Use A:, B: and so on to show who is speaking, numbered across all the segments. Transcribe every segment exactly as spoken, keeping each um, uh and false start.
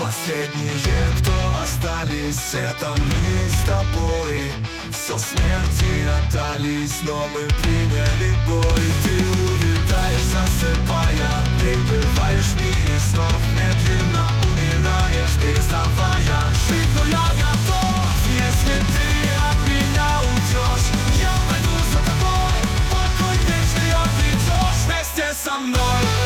A: Последние, кто остались, это мы с тобой. Все смерти отдались, но мы приняли бой. Ты улетаешь, засыпая, прибываешь в мире снов. Медленно умираешь, переставая жить, но я готов. Если ты от меня уйдешь, я пойду за тобой. Покой вечный обретешь вместе со мной.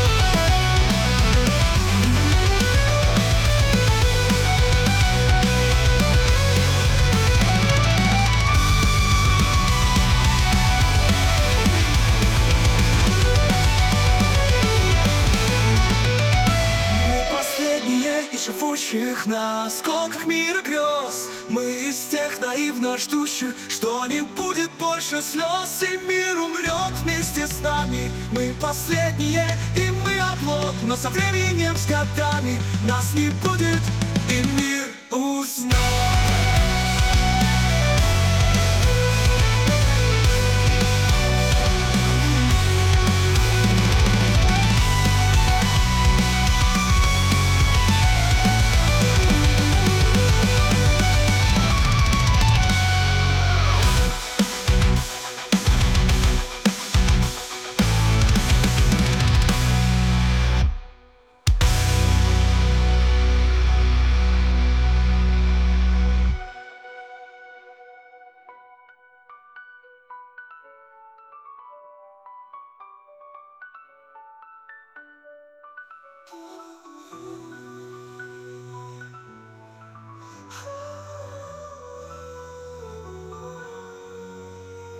A: Живущих на осколках мира грез. Мы из тех наивно ждущих, что не будет больше слез, и мир умрет вместе с нами. Мы последние, и мы оплот, но со временем, с годами нас не будет, и мир уснет. Oh.